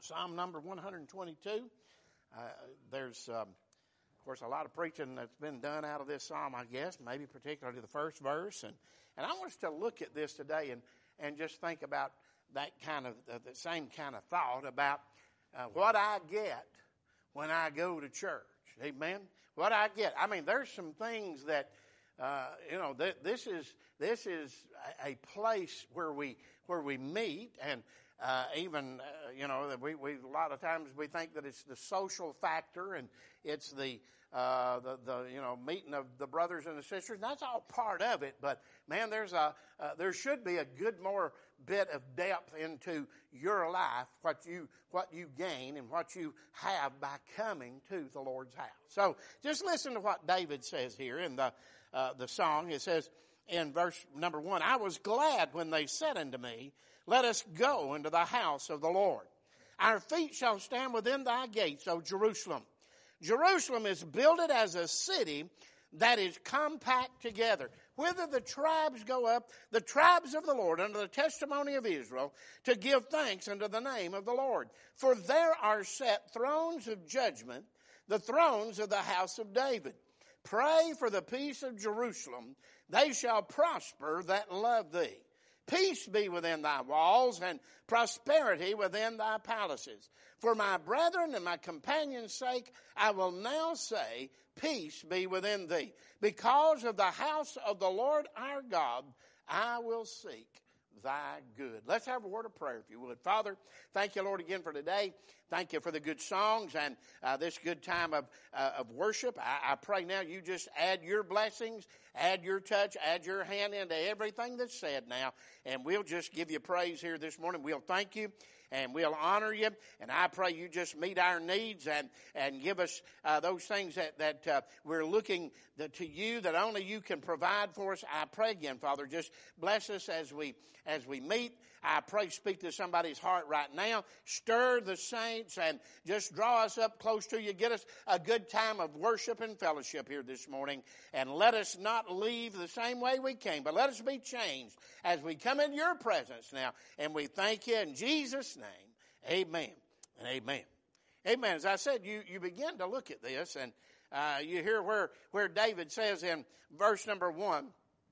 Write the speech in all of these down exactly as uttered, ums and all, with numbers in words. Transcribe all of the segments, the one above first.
Psalm number one twenty-two. Uh, there's, um, of course, a lot of preaching that's been done out of this psalm, I guess, maybe particularly the first verse. And, and I want us to look at this today and, and just think about that kind of, uh, the same kind of thought about uh, what I get when I go to church. Amen? What I get. I mean, there's some things that, uh, you know, th- this is this is a, a place where we where we meet, and uh, even, uh, you know, we, we a lot of times we think that it's the social factor and it's the uh, the the you know meeting of the brothers and the sisters. And that's all part of it, but man, there's a uh, there should be a good more bit of depth into your life, what you what you gain and what you have by coming to the Lord's house. So just listen to what David says here in the uh, the song. It says in verse number one, "I was glad when they said unto me, let us go into the house of the Lord. Our feet shall stand within thy gates, O Jerusalem. Jerusalem is builded as a city that is compact together. Whither the tribes go up, the tribes of the Lord, under the testimony of Israel, to give thanks unto the name of the Lord. For there are set thrones of judgment, the thrones of the house of David. Pray for the peace of Jerusalem. They shall prosper that love thee. Peace be within thy walls, and prosperity within thy palaces. For my brethren and my companions' sake, I will now say, peace be within thee. Because of the house of the Lord our God, I will seek thy good." Let's have a word of prayer, if you would. Father, thank you, Lord, again for today. Thank you for the good songs and uh, this good time of uh, of worship. I, I pray now you just add your blessings, add your touch, add your hand into everything that's said now. And we'll just give you praise here this morning. We'll thank you and we'll honor you. And I pray you just meet our needs and, and give us uh, those things that, that uh, we're looking the, to you, that only you can provide for us. I pray again, Father, just bless us as we as we meet. I pray speak to somebody's heart right now. Stir the saints and just draw us up close to you. Get us a good time of worship and fellowship here this morning. And let us not leave the same way we came, but let us be changed as we come in your presence now. And we thank you in Jesus' name. Amen and amen. Amen. As I said, you, you begin to look at this, and uh, you hear where, where David says in verse number one,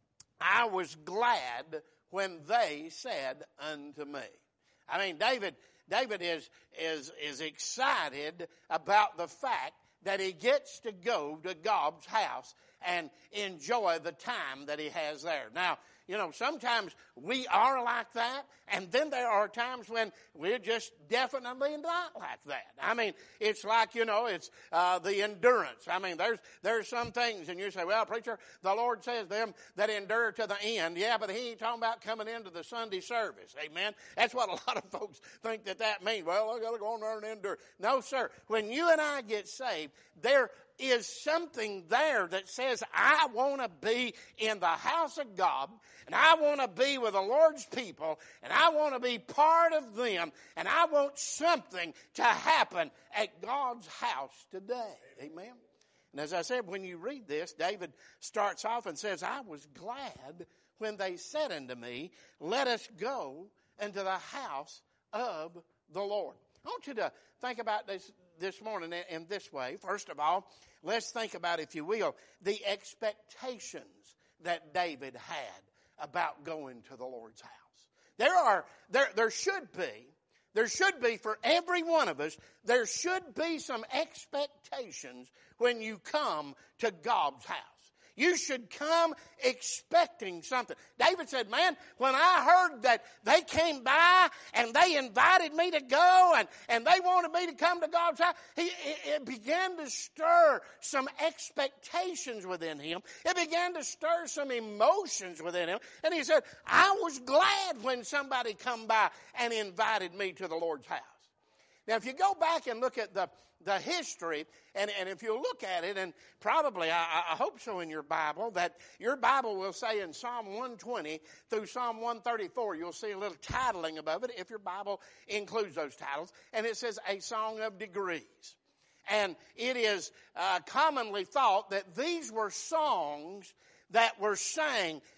"I was glad when they said unto me." I mean, David, David is, is, is excited about the fact that he gets to go to God's house and enjoy the time that he has there. Now, you know, sometimes we are like that, and then there are times when we're just definitely not like that. I mean, it's like, you know, it's uh, the endurance. I mean, there's there's some things, and you say, "Well, preacher, the Lord says them that endure to the end." Yeah, but he ain't talking about coming into the Sunday service. Amen? That's what a lot of folks think that that means. Well, I got to go on there and endure. No, sir. When you and I get saved, there is something there that says, I want to be in the house of God, and I want to be with the Lord's people, and I want to be part of them, and I want something to happen at God's house today. Amen? And as I said, when you read this, David starts off and says, "I was glad when they said unto me, let us go into the house of the Lord." I want you to think about this this morning in this way. First of all, let's think about, if you will, the expectations that David had about going to the Lord's house. There are, there, there should be, there should be for every one of us, there should be some expectations when you come to God's house. You should come expecting something. David said, man, when I heard that they came by and they invited me to go and, and they wanted me to come to God's house, he, it began to stir some expectations within him. It began to stir some emotions within him. And he said, I was glad when somebody come by and invited me to the Lord's house. Now, if you go back and look at the, the history, and, and if you look at it, and probably, I, I hope so in your Bible, that your Bible will say in Psalm one twenty through Psalm one thirty-four, you'll see a little titling above it, if your Bible includes those titles, and it says, A Song of Degrees. And it is uh, commonly thought that these were songs that were sang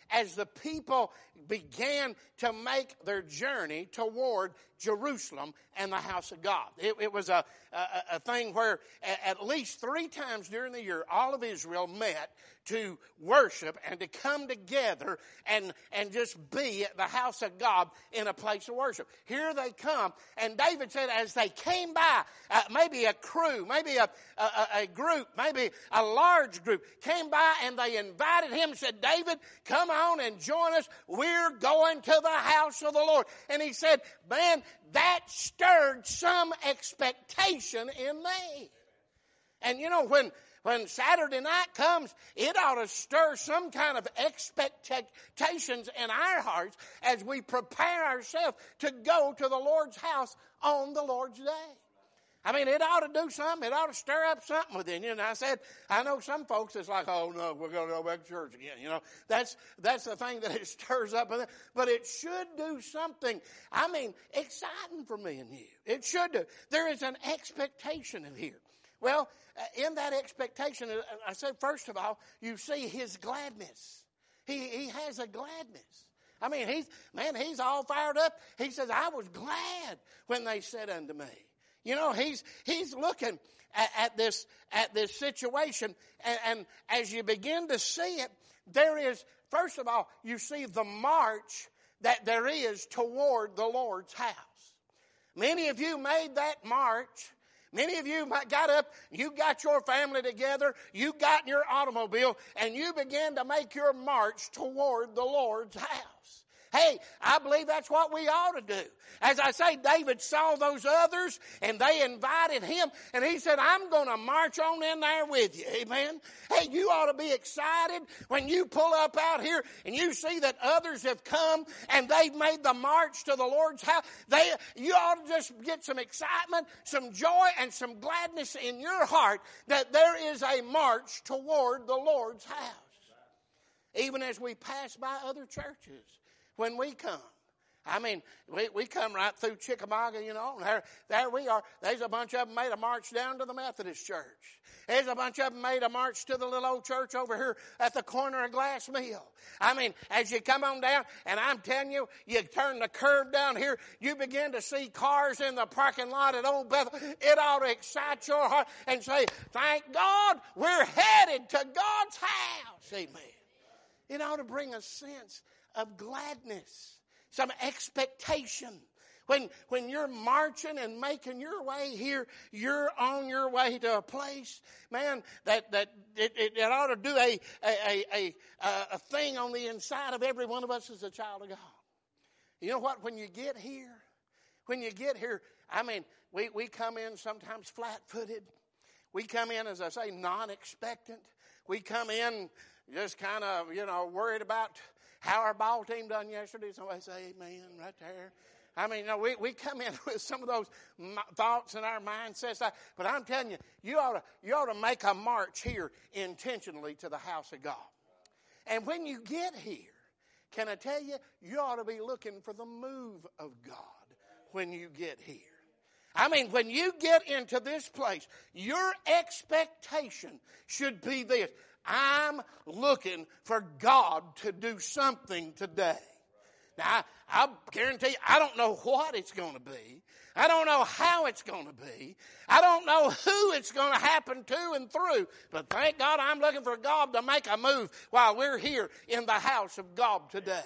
as the people began to make their journey toward Jerusalem and the house of God. It, it was a, a, a thing where at least three times during the year, all of Israel met to worship and to come together and, and just be at the house of God in a place of worship. Here they come, and David said as they came by, uh, maybe a crew, maybe a, a, a group, maybe a large group came by and they invited him and said, David, come on and join us. We're going to the house of the Lord. And he said, man, that stirred some expectation in me. And you know, when When Saturday night comes, it ought to stir some kind of expectations in our hearts as we prepare ourselves to go to the Lord's house on the Lord's day. I mean, it ought to do something. It ought to stir up something within you. And I said, I know some folks, it's like, oh, no, we're going to go back to church again. You know, that's that's the thing that it stirs up. But it should do something, I mean, exciting for me and you. It should do. There is an expectation in here. Well, in that expectation, I said, first of all, you see his gladness. He he has a gladness. I mean, he's, man, he's all fired up. He says, I was glad when they said unto me. You know, he's he's looking at, at this at this situation, and, and as you begin to see it, there is, first of all, you see the march that there is toward the Lord's house. Many of you made that march. Many of you got up, you got your family together, you got in your automobile, and you began to make your march toward the Lord's house. Hey, I believe that's what we ought to do. As I say, David saw those others, and they invited him, and he said, I'm going to march on in there with you. Amen? Hey, you ought to be excited when you pull up out here, and you see that others have come, and they've made the march to the Lord's house. They, you ought to just get some excitement, some joy, and some gladness in your heart that there is a march toward the Lord's house. Even as we pass by other churches. When we come, I mean, we, we come right through Chickamauga, you know, and there, there we are. There's a bunch of them made a march down to the Methodist church. There's a bunch of them made a march to the little old church over here at the corner of Glass Mill. I mean, as you come on down, and I'm telling you, you turn the curve down here, you begin to see cars in the parking lot at Old Bethel. It ought to excite your heart and say, thank God we're headed to God's house. Amen. It ought to bring a sense of gladness, some expectation. When when you're marching and making your way here, you're on your way to a place, man, that, that it, it, it ought to do a, a, a, a, a thing on the inside of every one of us as a child of God. You know what? When you get here, when you get here, I mean, we, we come in sometimes flat-footed. We come in, as I say, non-expectant. We come in just kind of, you know, worried about how our ball team done yesterday. Somebody say amen right there. I mean, you know, we, we come in with some of those thoughts in our mindsets. But I'm telling you, you ought to, you ought to make a march here intentionally to the house of God. And when you get here, can I tell you, you ought to be looking for the move of God when you get here. I mean, when you get into this place, your expectation should be this. I'm looking for God to do something today. Now, I, I guarantee you, I don't know what it's going to be. I don't know how it's going to be. I don't know who it's going to happen to and through. But thank God I'm looking for God to make a move while we're here in the house of God today.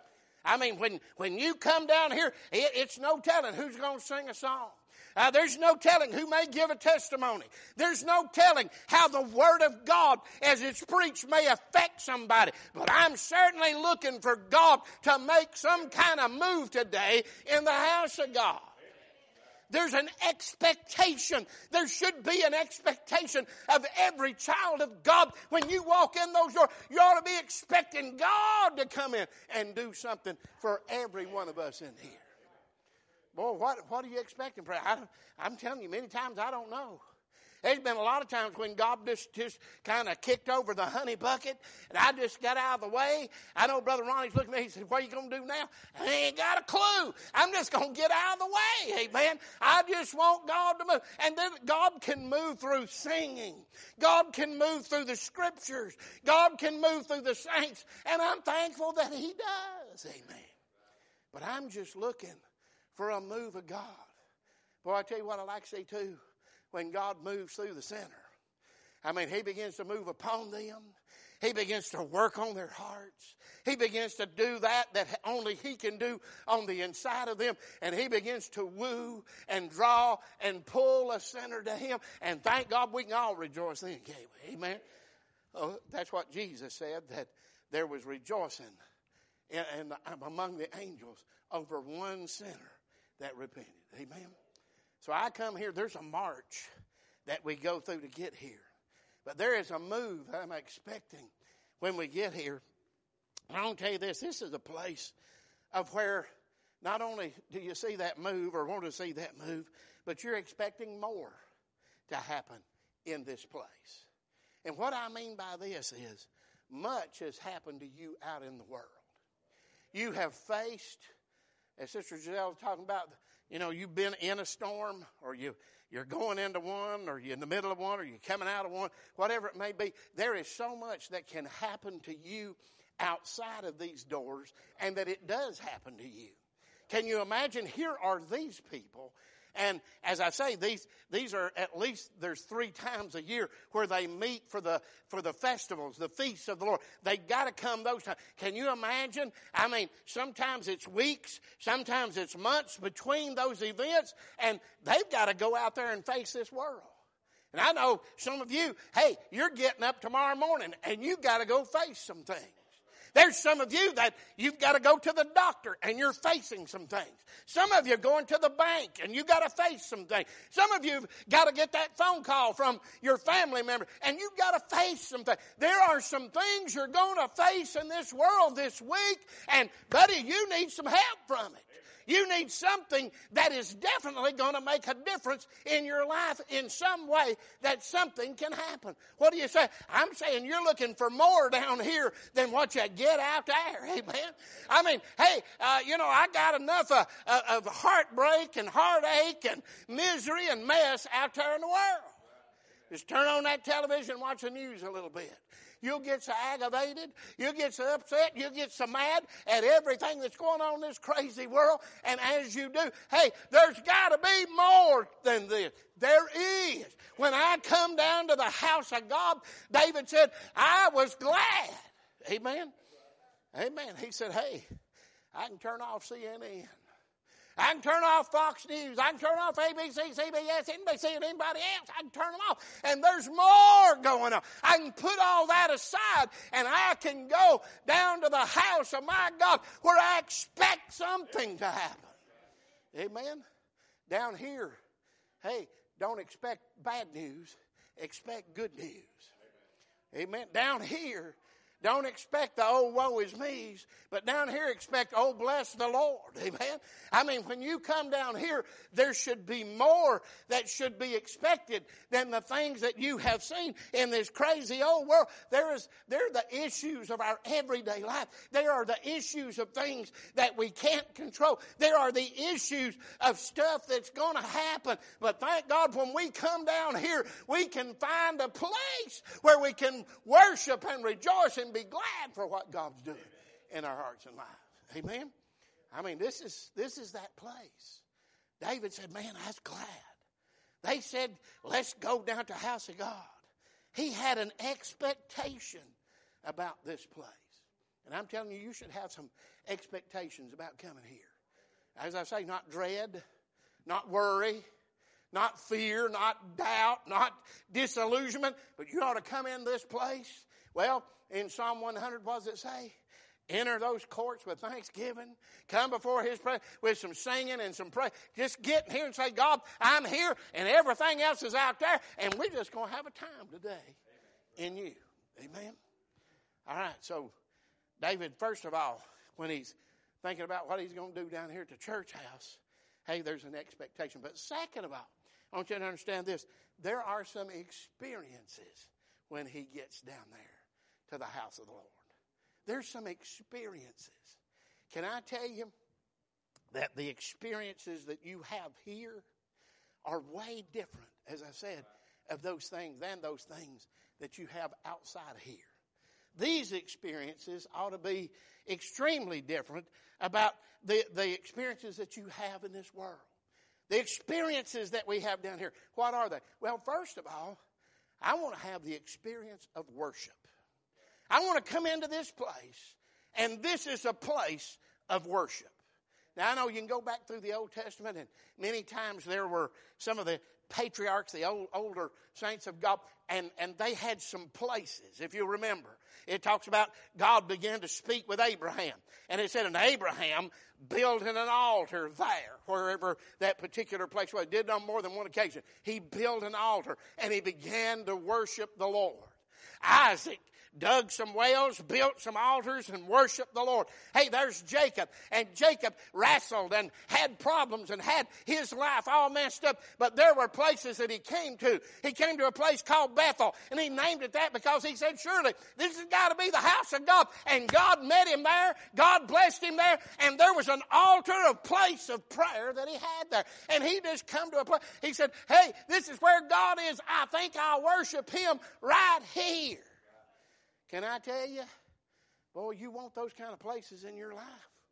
I mean, when, when you come down here, it, it's no telling who's going to sing a song. Uh, there's no telling who may give a testimony. There's no telling how the Word of God, as it's preached, may affect somebody. But I'm certainly looking for God to make some kind of move today in the house of God. There's an expectation. There should be an expectation of every child of God. When you walk in those doors, you ought to be expecting God to come in and do something for every one of us in here. Boy, what, what are you expecting? I, I'm telling you, many times I don't know. There's been a lot of times when God just, just kind of kicked over the honey bucket, and I just got out of the way. I know Brother Ronnie's looking at me, he said, what are you going to do now? I ain't got a clue. I'm just going to get out of the way, amen. I just want God to move. And then God can move through singing. God can move through the scriptures. God can move through the saints. And I'm thankful that he does, amen. But I'm just looking for a move of God. Boy, I tell you what I like to see too. When God moves through the center. I mean, he begins to move upon them. He begins to work on their hearts. He begins to do that that only he can do on the inside of them. And he begins to woo and draw and pull a sinner to him. And thank God we can all rejoice then, can't we? Amen. Oh, that's what Jesus said, that there was rejoicing in, in, among the angels over one sinner that repented. Amen. So I come here, there's a march that we go through to get here. But there is a move I'm expecting when we get here. I want to tell you this, this is a place of where not only do you see that move or want to see that move, but you're expecting more to happen in this place. And what I mean by this is much has happened to you out in the world. You have faced, as Sister Giselle was talking about, you know, you've been in a storm, or you, you're going into one, or you're in the middle of one, or you're coming out of one, whatever it may be. There is so much that can happen to you outside of these doors, and that it does happen to you. Can you imagine? Here are these people, and as I say, these these are at least, there's three times a year where they meet for the for the festivals, the feasts of the Lord. They got to come those times. Can you imagine? I mean, sometimes it's weeks, sometimes it's months between those events, and they've got to go out there and face this world. And I know some of you, hey, you're getting up tomorrow morning, and you've got to go face some things. There's some of you that you've got to go to the doctor and you're facing some things. Some of you are going to the bank and you've got to face some things. Some of you have got to get that phone call from your family member and you've got to face some things. There are some things you're going to face in this world this week, and buddy, you need some help from it. You need something that is definitely going to make a difference in your life in some way, that something can happen. What do you say? I'm saying you're looking for more down here than what you get out there. Amen. I mean, hey, uh, you know, I got enough uh, of heartbreak and heartache and misery and mess out there in the world. Just turn on that television and watch the news a little bit. You'll get so aggravated. You'll get so upset. You'll get so mad at everything that's going on in this crazy world. And as you do, hey, there's got to be more than this. There is. When I come down to the house of God, David said, I was glad. Amen. Amen. He said, hey, I can turn off C N N. I can turn off Fox News. I can turn off A B C, C B S, N B C, and anybody else. I can turn them off. And there's more going on. I can put all that aside, and I can go down to the house of my God where I expect something to happen. Amen? Down here, hey, don't expect bad news. Expect good news. Amen? Down here, don't expect the old woe is me's, but down here expect, oh, bless the Lord. Amen. I mean, when you come down here, there should be more that should be expected than the things that you have seen in this crazy old world. There is, there are the issues of our everyday life. There are the issues of things that we can't control. There are the issues of stuff that's going to happen. But thank God when we come down here, we can find a place where we can worship and rejoice and be glad for what God's doing in our hearts and lives. Amen. I mean, this is this is that place. David said, man, I was glad. They said, let's go down to the house of God. He had an expectation about this place. And I'm telling you, you should have some expectations about coming here. As I say, not dread, not worry, not fear, not doubt, not disillusionment, but you ought to come in this place. Well, in Psalm one hundred, what does it say? Enter those courts with thanksgiving. Come before his presence with some singing and some praise. Just get in here and say, God, I'm here, and everything else is out there, and we're just going to have a time today in you. Amen? All right, so David, first of all, when he's thinking about what he's going to do down here at the church house, hey, there's an expectation. But second of all, I want you to understand this. There are some experiences when he gets down there to the house of the Lord. There's some experiences. Can I tell you that the experiences that you have here are way different, as I said, of those things than those things that you have outside of here. These experiences ought to be extremely different about the, the experiences that you have in this world. The experiences that we have down here, what are they? Well, first of all, I want to have the experience of worship. I want to come into this place, and this is a place of worship. Now, I know you can go back through the Old Testament, and many times there were some of the patriarchs, the old, older saints of God, and, and they had some places, if you remember. It talks about God began to speak with Abraham. And it said, and Abraham built an altar there, wherever that particular place was. He did it on more than one occasion. He built an altar, and he began to worship the Lord. Isaac dug some wells, built some altars, and worshiped the Lord. Hey, there's Jacob. And Jacob wrestled and had problems and had his life all messed up. But there were places that he came to. He came to a place called Bethel. And he named it that because he said, surely this has got to be the house of God. And God met him there. God blessed him there. And there was an altar, a place of prayer that he had there. And he just come to a place. He said, hey, this is where God is. I think I'll worship him right here. Can I tell you, boy, you want those kind of places in your life.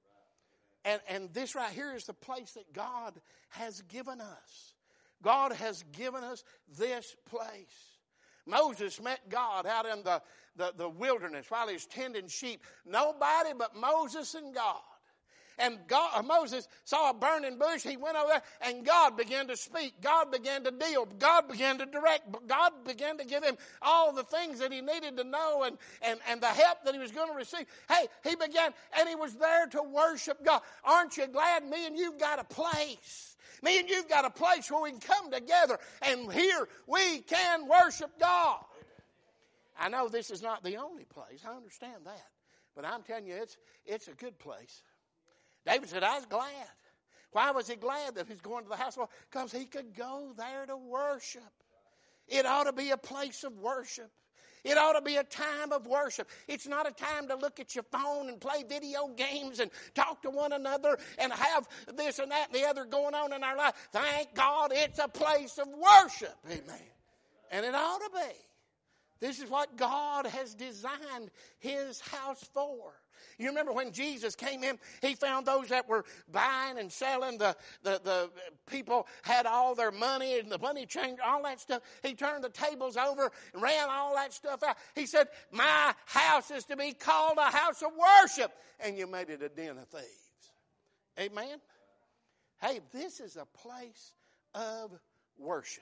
And, and this right here is the place that God has given us. God has given us this place. Moses met God out in the, the, the wilderness while he was tending sheep. Nobody but Moses and God. And God, uh, Moses saw a burning bush. He went over there, and God began to speak. God began to deal. God began to direct. God began to give him all the things that he needed to know and, and, and the help that he was going to receive. Hey, he began, and he was there to worship God. Aren't you glad me and you've got a place? Me and you've got a place where we can come together, and here we can worship God. I know this is not the only place. I understand that. But I'm telling you, it's it's a good place. David said, I was glad. Why was he glad that he's going to the house of the Lord? Because he could go there to worship. It ought to be a place of worship. It ought to be a time of worship. It's not a time to look at your phone and play video games and talk to one another and have this and that and the other going on in our life. Thank God it's a place of worship. Amen. And it ought to be. This is what God has designed his house for. You remember when Jesus came in, he found those that were buying and selling. The, the, the people had all their money and the money changer, all that stuff. He turned the tables over and ran all that stuff out. He said, my house is to be called a house of worship. And you made it a den of thieves. Amen? Hey, this is a place of worship.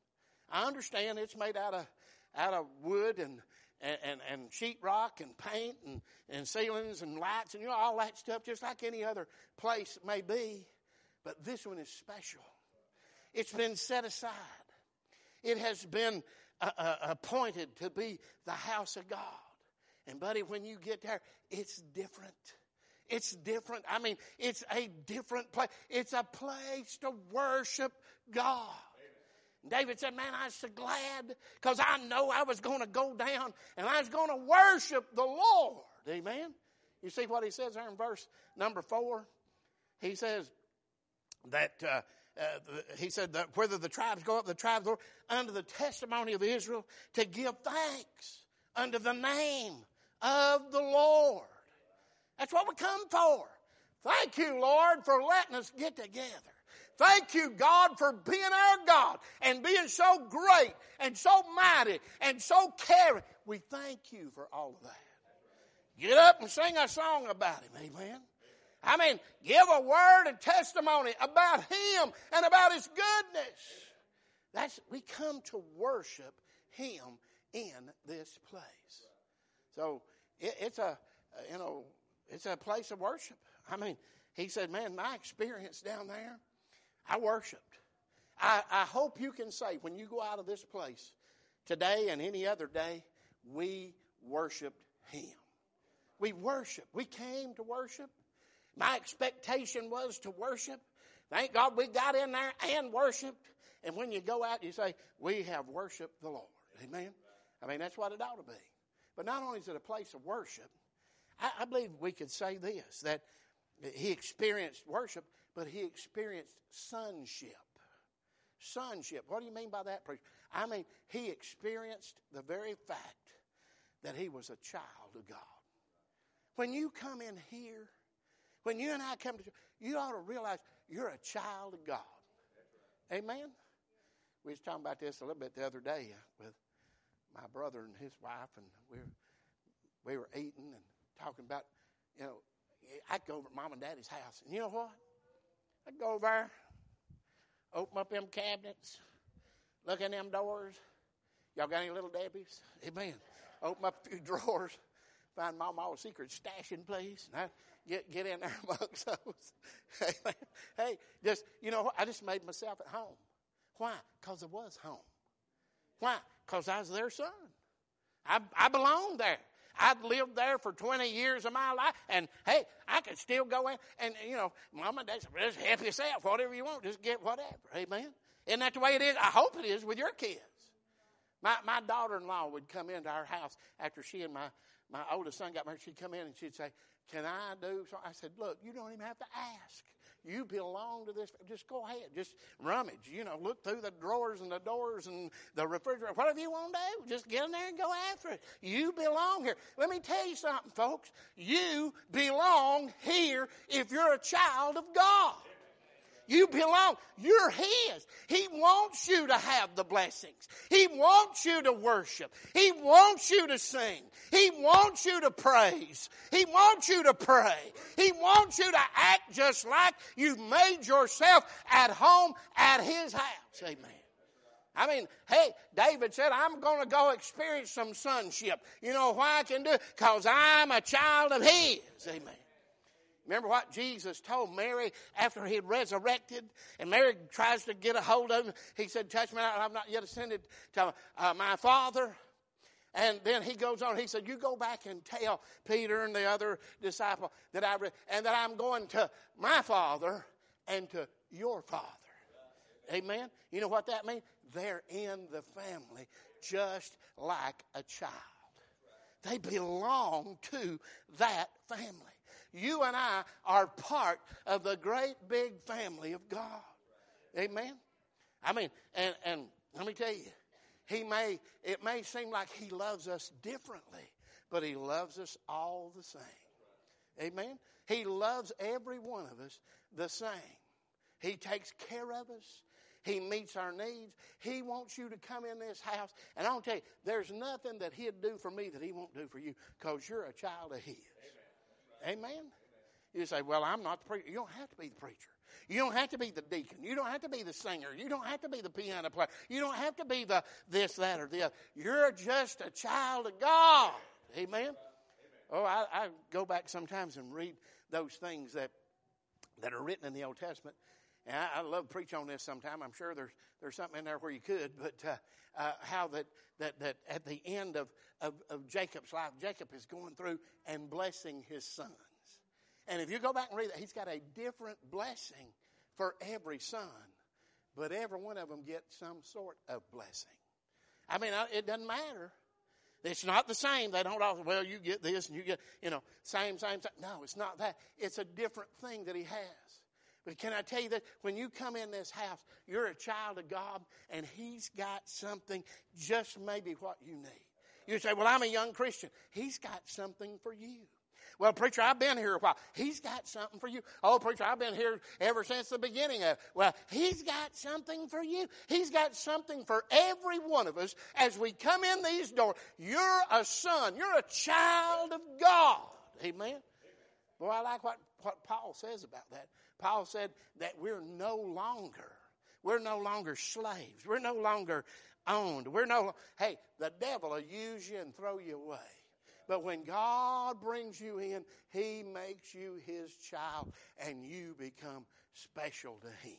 I understand it's made out of, out of wood and And, and, and sheetrock and paint and, and ceilings and lights and you know all that stuff, just like any other place may be. But this one is special. It's been set aside. It has been uh, uh, appointed to be the house of God. And buddy, when you get there, it's different. It's different. I mean, it's a different place. It's a place to worship God. David said, man, I was so glad because I know I was going to go down and I was going to worship the Lord. Amen. You see what he says there in verse number four? He says that, uh, uh, he said that whether the tribes go up, the tribes go under the testimony of Israel to give thanks unto the name of the Lord. That's what we come for. Thank you, Lord, for letting us get together. Thank you, God, for being our God and being so great and so mighty and so caring. We thank you for all of that. Get up and sing a song about him, amen. I mean, give a word and testimony about him and about his goodness. That's we come to worship him in this place. So it, it's a, you know, it's a place of worship. I mean, he said, man, my experience down there, I worshiped. I, I hope you can say when you go out of this place today and any other day, we worshiped him. We worshiped. We came to worship. My expectation was to worship. Thank God we got in there and worshiped. And when you go out, you say, we have worshiped the Lord. Amen? I mean, that's what it ought to be. But not only is it a place of worship, I, I believe we could say this, that he experienced worship, but he experienced sonship. Sonship. What do you mean by that, preacher? I mean, he experienced the very fact that he was a child of God. When you come in here, when you and I come to church, you ought to realize you're a child of God. Amen? We was talking about this a little bit the other day with my brother and his wife, and we were, we were eating and talking about, you know, I'd go over to Mom and Daddy's house, and you know what? I'd go over there, open up them cabinets, look in them doors. Y'all got any little Debbies? Amen. Open up a few drawers, find Mom all the secret stashing place, and I'd get, get in there amongst those. Hey, just, you know what? I just made myself at home. Why? Because I was home. Why? Because I was their son. I, I belonged there. I'd lived there for twenty years of my life, and hey, I could still go in, and you know, Mom and Dad said, just help yourself, whatever you want, just get whatever. Amen? Isn't that the way it is? I hope it is with your kids. My my daughter-in-law would come into our house after she and my, my oldest son got married. She'd come in and she'd say, can I do something? I said, look, you don't even have to ask. You belong to this. Just go ahead. Just rummage. You know, look through the drawers and the doors and the refrigerator. Whatever you want to do, just get in there and go after it. You belong here. Let me tell you something, folks. You belong here if you're a child of God. You belong. You're His. He wants you to have the blessings. He wants you to worship. He wants you to sing. He wants you to praise. He wants you to pray. He wants you to act just like you've made yourself at home at His house. Amen. I mean, hey, David said, I'm going to go experience some sonship. You know why I can do it? Because I'm a child of His. Amen. Remember what Jesus told Mary after he had resurrected? And Mary tries to get a hold of him. He said, touch me not, I've not yet ascended to uh, my Father. And then he goes on, he said, you go back and tell Peter and the other disciple that I re- and that I'm going to my Father and to your Father. Amen? You know what that means? They're in the family just like a child. They belong to that family. You and I are part of the great big family of God. Amen? I mean, and, and let me tell you, he may, it may seem like He loves us differently, but He loves us all the same. Amen? He loves every one of us the same. He takes care of us. He meets our needs. He wants you to come in this house. And I'll tell you, there's nothing that He'd do for me that He won't do for you, because you're a child of His. Amen. Amen? You say, well, I'm not the preacher. You don't have to be the preacher. You don't have to be the deacon. You don't have to be the singer. You don't have to be the piano player. You don't have to be the this, that, or the other. You're just a child of God. Amen? Amen. Oh, I, I go back sometimes and read those things that that are written in the Old Testament. And I, I love to preach on this sometime. I'm sure there's there's something in there where you could. But uh, uh, how that, that, that at the end of, of, of Jacob's life, Jacob is going through and blessing his sons. And if you go back and read that, he's got a different blessing for every son. But every one of them gets some sort of blessing. I mean, it doesn't matter. It's not the same. They don't all, well, you get this and you get, you know, same, same, same. No, it's not that. It's a different thing that he has. But can I tell you that when you come in this house, you're a child of God, and He's got something just maybe what you need. You say, well, I'm a young Christian. He's got something for you. Well, preacher, I've been here a while. He's got something for you. Oh, preacher, I've been here ever since the beginning of it. Well, He's got something for you. He's got something for every one of us as we come in these doors. You're a son. You're a child of God. Amen? Boy, I like what, what Paul says about that. Paul said that we're no longer, we're no longer slaves. We're no longer owned. We're no, hey, the devil will use you and throw you away. But when God brings you in, He makes you His child, and you become special to Him.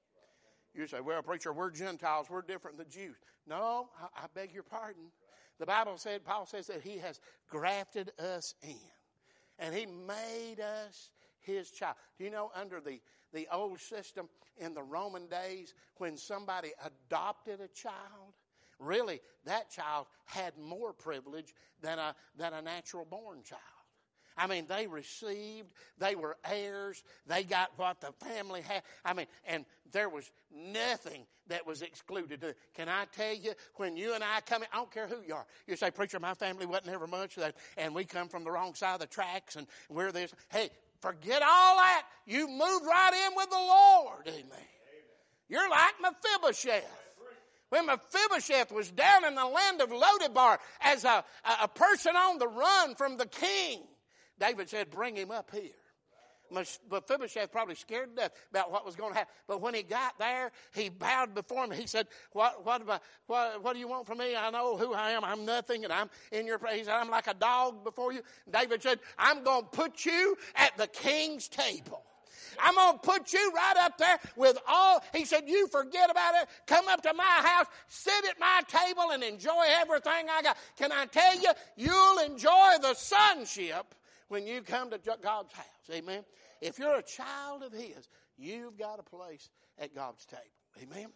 You say, well, preacher, we're Gentiles. We're different than Jews. No, I, I beg your pardon. The Bible said, Paul says that He has grafted us in. And He made us his child. Do you know under the, the old system in the Roman days, when somebody adopted a child, really that child had more privilege than a, than a natural born child. I mean, they received, they were heirs, they got what the family had. I mean, and there was nothing that was excluded. Can I tell you, when you and I come in, I don't care who you are. You say, preacher, my family wasn't ever much, and we come from the wrong side of the tracks, and we're this. Hey, forget all that. You moved right in with the Lord. Amen. Amen. You're like Mephibosheth. When Mephibosheth was down in the land of Lodebar as a, a person on the run from the king, David said, bring him up here. Mephibosheth probably scared to death about what was going to happen. But when he got there, he bowed before him. He said, what, what, I, what, what do you want from me? I know who I am. I'm nothing, and I'm in your praise. I'm like a dog before you. David said, I'm going to put you at the king's table. I'm going to put you right up there with all. He said, you forget about it. Come up to my house, sit at my table, and enjoy everything I got. Can I tell you, you'll enjoy the sonship when you come to God's house. Amen. If you're a child of his, you've got a place at God's table. Amen.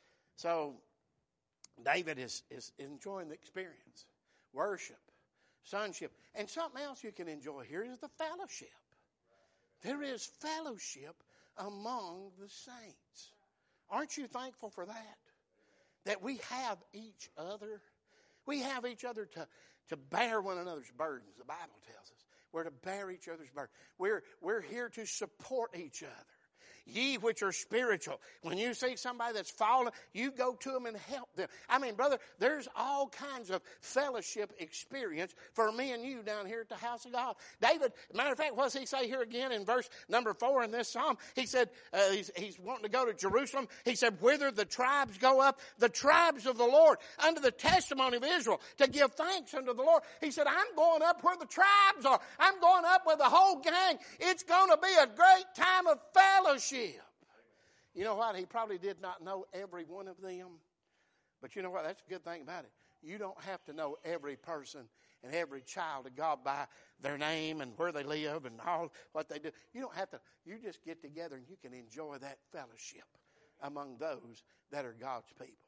So David is, is enjoying the experience. Worship, sonship. And something else you can enjoy here is the fellowship. There is fellowship among the saints. Aren't you thankful for that? That we have each other. We have each other to, to bear one another's burdens, the Bible tells us. We're to bear each other's burden. We're, we're here to support each other. Ye which are spiritual. When you see somebody that's fallen, you go to them and help them. I mean, brother, there's all kinds of fellowship experience for me and you down here at the house of God. David, matter of fact, what does he say here again in verse number four in this psalm? He said, uh, he's, he's wanting to go to Jerusalem. He said, whither the tribes go up, the tribes of the Lord, under the testimony of Israel, to give thanks unto the Lord. He said, I'm going up where the tribes are. I'm going up with the whole gang. It's going to be a great time of fellowship. You know what? He probably did not know every one of them. But you know what? That's a good thing about it. You don't have to know every person and every child of God by their name and where they live and all what they do. You don't have to. You just get together and you can enjoy that fellowship among those that are God's people.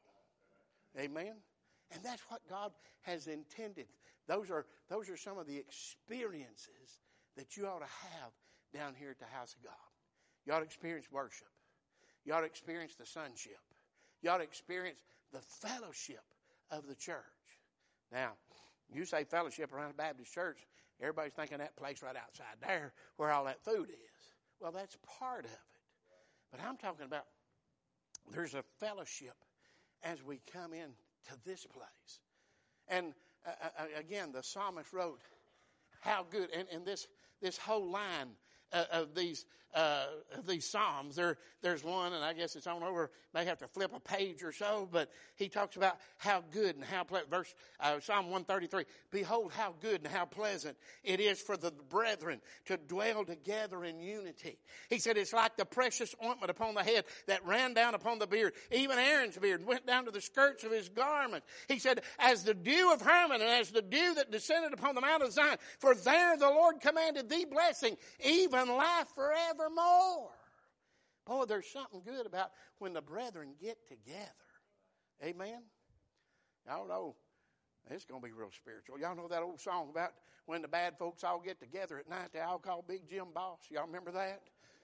Amen? And that's what God has intended. Those are, those are some of the experiences that you ought to have down here at the house of God. You ought to experience worship. You ought to experience the sonship. You ought to experience the fellowship of the church. Now, you say fellowship around a Baptist church, everybody's thinking that place right outside there where all that food is. Well, that's part of it. But I'm talking about there's a fellowship as we come in to this place. And uh, again, the psalmist wrote, how good, and, and this, this whole line Uh, of these uh, of these psalms. There, there's one, and I guess it's on over. May have to flip a page or so, but he talks about how good and how pleasant. Verse uh, Psalm one thirty-three. Behold, how good and how pleasant it is for the brethren to dwell together in unity. He said it's like the precious ointment upon the head that ran down upon the beard, even Aaron's beard, went down to the skirts of his garment. He said, as the dew of Hermon and as the dew that descended upon the Mount of Zion, for there the Lord commanded thee blessing, even life forevermore. Boy, there's something good about when the brethren get together. Amen? Y'all know, it's going to be real spiritual. Y'all know that old song about when the bad folks all get together at night, they all call Big Jim boss. Y'all remember that?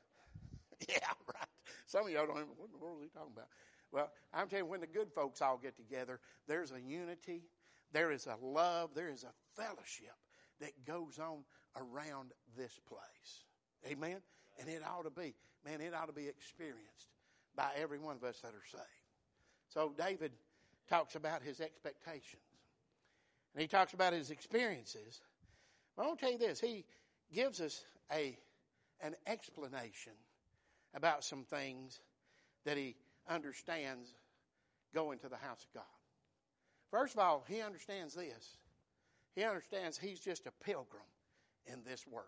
Yeah, right. Some of y'all don't even, what in the world is he talking about? Well, I'm telling you, when the good folks all get together, there's a unity, there is a love, there is a fellowship that goes on around this place. Amen? And it ought to be, man, it ought to be experienced by every one of us that are saved. So David talks about his expectations. And he talks about his experiences. Well, I want to tell you this. He gives us a an explanation about some things that he understands going to the house of God. First of all, he understands this. He understands he's just a pilgrim in this world.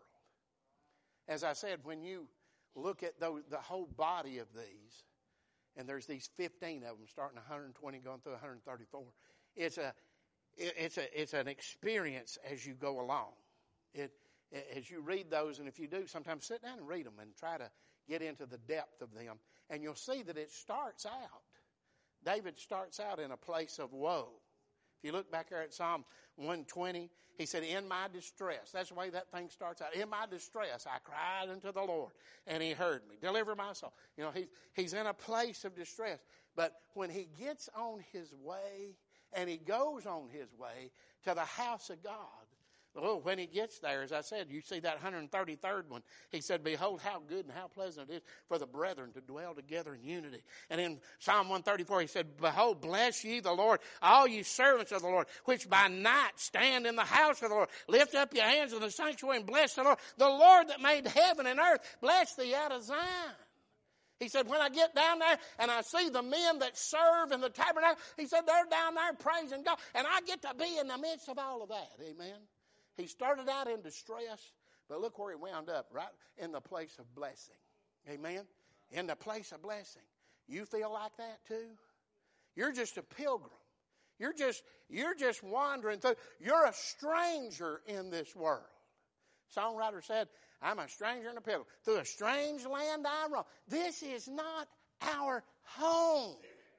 As I said, when you look at those, the whole body of these, and there's these fifteen of them, starting one hundred twenty, going through one hundred thirty-four, it's a, it, it's a, it's an experience as you go along. It, as you read those, and if you do, sometimes sit down and read them and try to get into the depth of them. And you'll see that it starts out. David starts out in a place of woe. If you look back there at Psalm one twenty, he said, in my distress. That's the way that thing starts out. In my distress, I cried unto the Lord, and he heard me. Deliver my soul. You know, he's, he's in a place of distress. But when he gets on his way, and he goes on his way to the house of God, oh, when he gets there, as I said, you see that one hundred thirty-third one. He said, behold, how good and how pleasant it is for the brethren to dwell together in unity. And in Psalm one thirty-four, he said, behold, bless ye the Lord, all ye servants of the Lord, which by night stand in the house of the Lord. Lift up your hands in the sanctuary and bless the Lord. The Lord that made heaven and earth, bless thee out of Zion. He said, when I get down there and I see the men that serve in the tabernacle, he said, they're down there praising God. And I get to be in the midst of all of that. Amen. He started out in distress, but look where he wound up, right in the place of blessing. Amen? In the place of blessing. You feel like that too? You're just a pilgrim. You're just, you're just wandering through. You're a stranger in this world. Songwriter said, I'm a stranger and a pilgrim. Through a strange land I roam. This is not our home.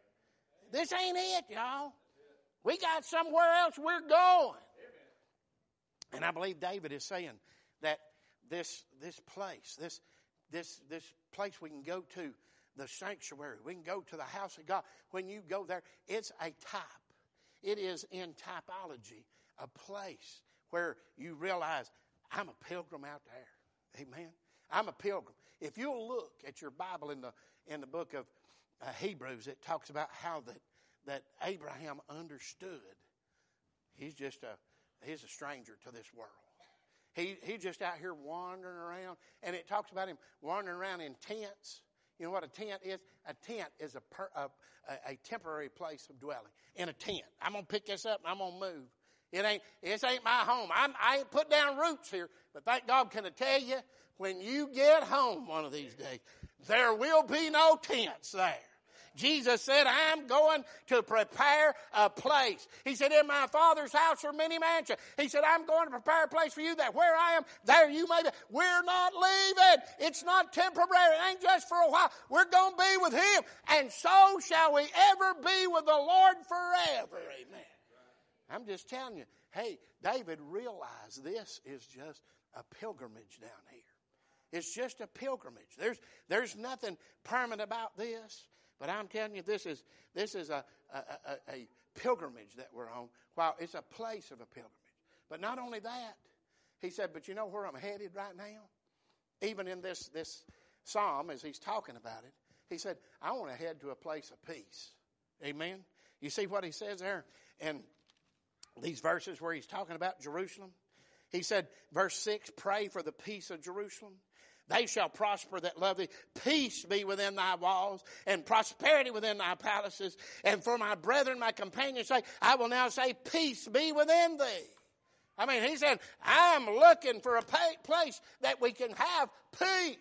This ain't it, y'all. We got somewhere else we're going. And I believe David is saying that this this place, this this this place we can go to, the sanctuary, we can go to the house of God. When you go there, it's a type. It is in typology, a place where you realize I'm a pilgrim out there. Amen. I'm a pilgrim. If you'll look at your Bible in the in the book of uh, Hebrews, it talks about how that that Abraham understood. He's just a He's a stranger to this world. He he's just out here wandering around. And it talks about him wandering around in tents. You know what a tent is? A tent is a, per, a, a temporary place of dwelling. In a tent. I'm going to pick this up and I'm going to move. It ain't, this ain't my home. I'm, I ain't put down roots here. But thank God, can I tell you, when you get home one of these days, there will be no tents there. Jesus said, I'm going to prepare a place. He said, in my Father's house are many mansions. He said, I'm going to prepare a place for you that where I am, there you may be. We're not leaving. It's not temporary. It ain't just for a while. We're going to be with him. And so shall we ever be with the Lord forever. Amen. I'm just telling you, hey, David realized this is just a pilgrimage down here. It's just a pilgrimage. There's, there's nothing permanent about this. But I'm telling you, this is this is a, a, a, a pilgrimage that we're on. While it's a place of a pilgrimage. But not only that, he said, but you know where I'm headed right now? Even in this, this psalm, as he's talking about it, he said, I want to head to a place of peace. Amen? You see what he says there in these verses where he's talking about Jerusalem? He said, verse six, pray for the peace of Jerusalem. They shall prosper that love thee. Peace be within thy walls, and prosperity within thy palaces. And for my brethren, my companions' sake, I will now say, peace be within thee. I mean, he said, I'm looking for a place that we can have peace.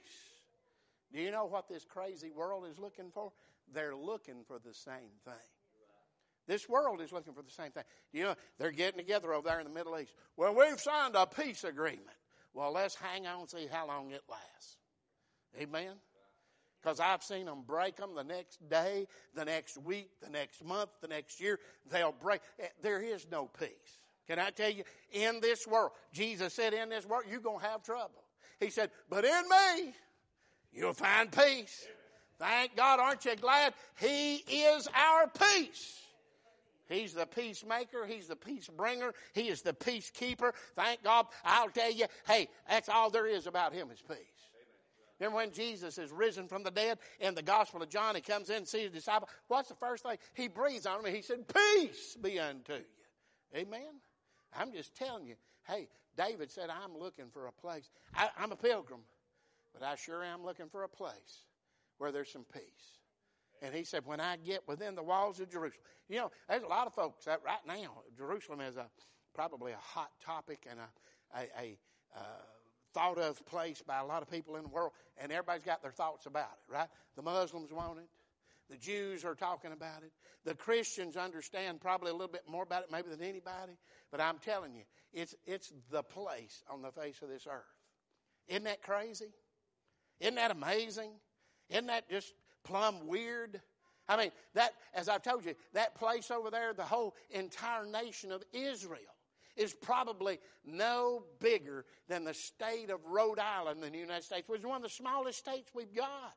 Do you know what this crazy world is looking for? They're looking for the same thing. This world is looking for the same thing. You know, they're getting together over there in the Middle East. Well, we've signed a peace agreement. Well, let's hang on and see how long it lasts. Amen? Because I've seen them break them the next day, the next week, the next month, the next year. They'll break. There is no peace. Can I tell you, in this world, Jesus said in this world, you're going to have trouble. He said, but in me, you'll find peace. Thank God, aren't you glad? He is our peace. He's the peacemaker. He's the peace bringer. He is the peacekeeper. Thank God. I'll tell you, hey, that's all there is about him is peace. Remember when Jesus is risen from the dead in the Gospel of John, he comes in and sees his disciples. What's the first thing? He breathes on them and he said, peace be unto you. Amen? I'm just telling you, hey, David said, I'm looking for a place. I, I'm a pilgrim, but I sure am looking for a place where there's some peace. And he said, when I get within the walls of Jerusalem. You know, there's a lot of folks that right now, Jerusalem is a probably a hot topic and a, a, a uh, thought of place by a lot of people in the world. And everybody's got their thoughts about it, right? The Muslims want it. The Jews are talking about it. The Christians understand probably a little bit more about it maybe than anybody. But I'm telling you, it's, it's the place on the face of this earth. Isn't that crazy? Isn't that amazing? Isn't that just plumb weird? I mean, that, as I've told you, that place over there, the whole entire nation of Israel is probably no bigger than the state of Rhode Island in the United States, which is one of the smallest states we've got.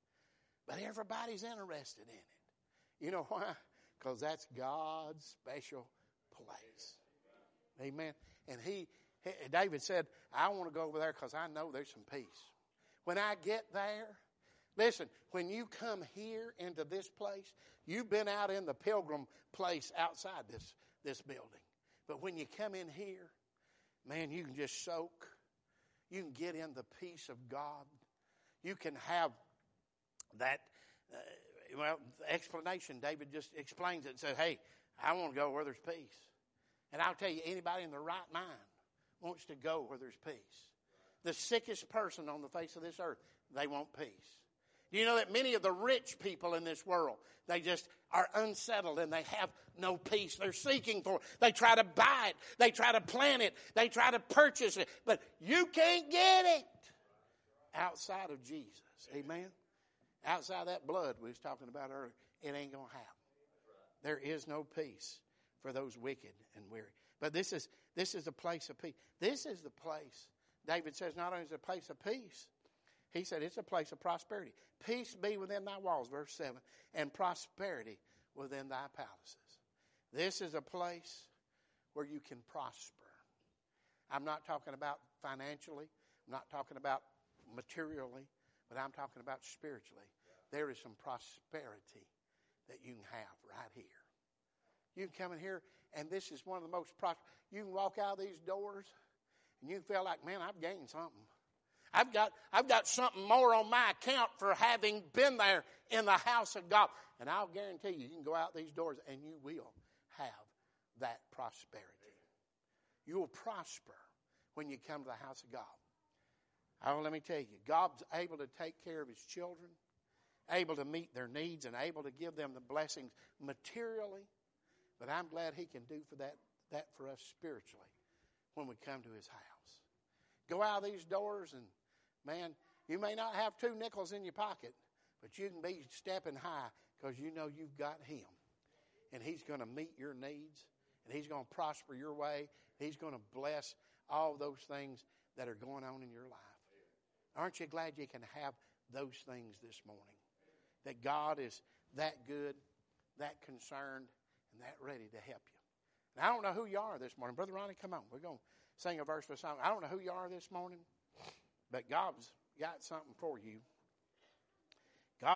But everybody's interested in it. You know why? Because that's God's special place. Amen. And he, he, David said, I want to go over there because I know there's some peace. When I get there, listen, when you come here into this place, you've been out in the pilgrim place outside this, this building. But when you come in here, man, you can just soak. You can get in the peace of God. You can have that, uh, well, the explanation, David just explains it and says, hey, I want to go where there's peace. And I'll tell you, anybody in their right mind wants to go where there's peace. The sickest person on the face of this earth, they want peace. Do you know that many of the rich people in this world, they just are unsettled and they have no peace. They're seeking for it. They try to buy it. They try to plant it. They try to purchase it. But you can't get it outside of Jesus. Amen? Outside that blood we was talking about earlier, it ain't going to happen. There is no peace for those wicked and weary. But this is this is a place of peace. This is the place, David says, not only is it a place of peace, he said it's a place of prosperity. Peace be within thy walls, verse seven, and prosperity within thy palaces. This is a place where you can prosper. I'm not talking about financially. I'm not talking about materially, but I'm talking about spiritually. There is some prosperity that you can have right here. You can come in here, and this is one of the most prosperous. You can walk out of these doors, and you feel like, man, I've gained something. I've got, I've got something more on my account for having been there in the house of God. And I'll guarantee you, you can go out these doors, and you will have that prosperity. You will prosper when you come to the house of God. Oh, let me tell you, God's able to take care of his children, able to meet their needs, and able to give them the blessings materially. But I'm glad he can do for that, that for us spiritually when we come to his house. Go out of these doors and, man, you may not have two nickels in your pocket, but you can be stepping high because you know you've got him. And he's going to meet your needs, and he's going to prosper your way. He's going to bless all those things that are going on in your life. Aren't you glad you can have those things this morning? That God is that good, that concerned, and that ready to help you. And I don't know who you are this morning. Brother Ronnie, come on. We're going to sing a verse of a song. I don't know who you are this morning, but God's got something for you.